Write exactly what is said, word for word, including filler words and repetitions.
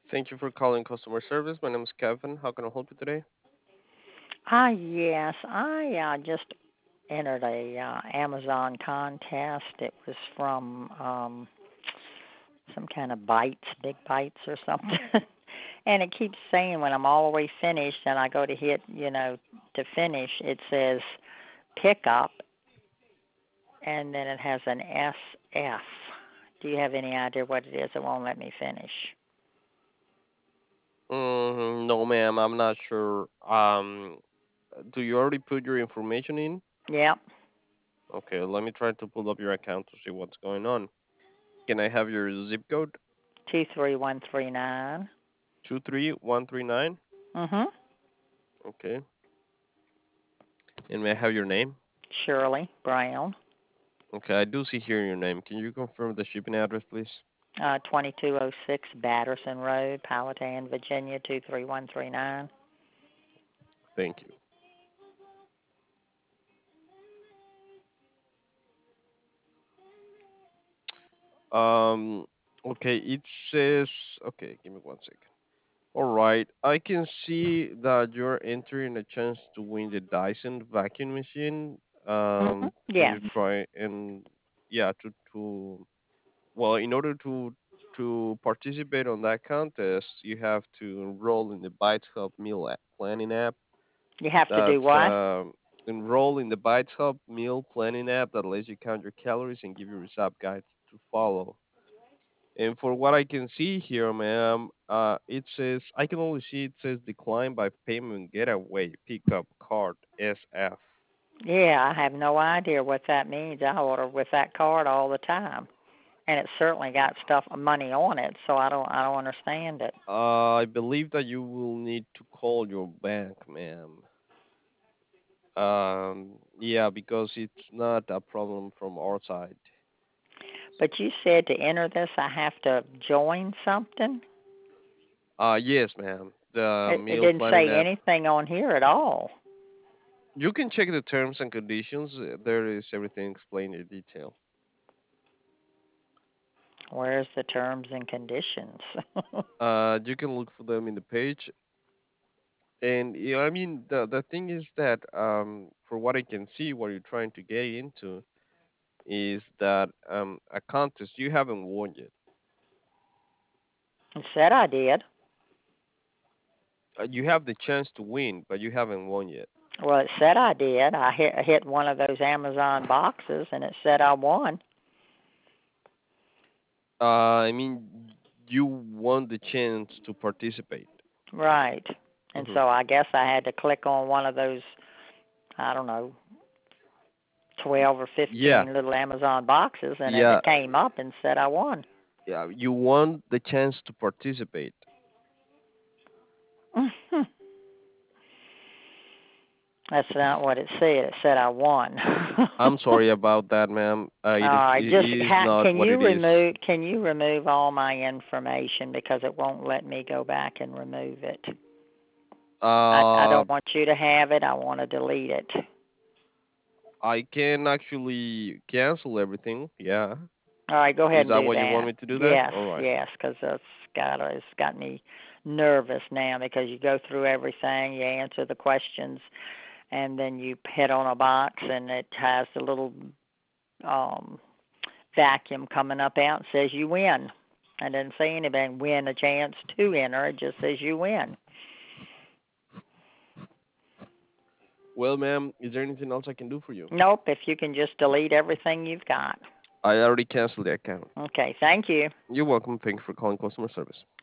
Thank you for calling customer service. My name is Kevin. How can I help you today? Ah, yes. I uh, just entered a uh, Amazon contest. It was from um, some kind of bites, big bites or something. And it keeps saying when I'm all the way finished and I go to hit, you know, to finish, it says pick up and then it has an S F. Do you have any idea what it is? It won't let me finish. Mm, no, ma'am. I'm not sure. Um, do you already put your information in? Yep, Okay, let me try to pull up your account to see what's going on. Can I have your zip code? two three one three nine. Two three one three nine. Mhm. Okay. And may I have your name? Shirley Brown. Okay, I do see here your name. Can you confirm the shipping address, please? Uh, twenty-two oh six Batterson Road, Powhatan, Virginia, two three one three nine. Thank you. Um, okay, it says. Okay, give me one second. All right, I can see that you're entering a chance to win the Dyson vacuum machine. Mm-hmm. Um, can Yes, you try and yeah to to well in order to to participate on that contest, you have to enroll in the Bites Hub meal app, planning app. you have to do That's what? um, enroll in the Bites Hub meal planning app that lets you count your calories and give you recipe guides to follow. And for what I can see here, ma'am, uh, it says I can only see it says decline by payment getaway pickup card S F. Yeah, I have no idea what that means. I order with that card all the time, and it certainly got stuff money on it. So I don't I don't understand it. Uh, I believe that you will need to call your bank, ma'am. Um, yeah, because it's not a problem from our side. But you said to enter this, I have to join something. Uh, yes, ma'am. The It, it meal didn't planning say app. anything on here at all. You can check the terms and conditions. uh, There is everything explained in detail. Where's the terms and conditions? Uh, you can look for them in the page. And yeah, I mean the the thing is that um for what I can see what you're trying to get into is that um a contest you haven't won yet. It said I did. Uh, you have the chance to win, but you haven't won yet. Well, it said I did. I hit, I hit one of those Amazon boxes, and it said I won. Uh, I mean you won the chance to participate. Right. And Hmm. so I guess I had to click on one of those, I don't know, twelve or Yeah, fifteen little Amazon boxes, and it, yeah, it came up and said I won. yeah. You won the chance to participate. That's not what it said. It said I won. I'm sorry about that, ma'am. Uh, All it is right, it just is ha- not can what you it is. remove can you remove all my information because it won't let me go back and remove it. I I Uh, don't want you to have it. I want to delete it. I can actually cancel everything. Yeah. All right, go ahead Is and that do what you want that. me to do that? Yes, All right. yes, because it's got it's got me nervous now because you go through everything, you answer the questions, and then you hit on a box and it has a little um, vacuum coming up out and says you win. I didn't say anything win a chance to enter. It just says you win. Well, ma'am, is there anything else I can do for you? Nope. If you can just delete everything you've got. I already canceled the account. Okay. Thank you. You're welcome. Thank you for calling customer service.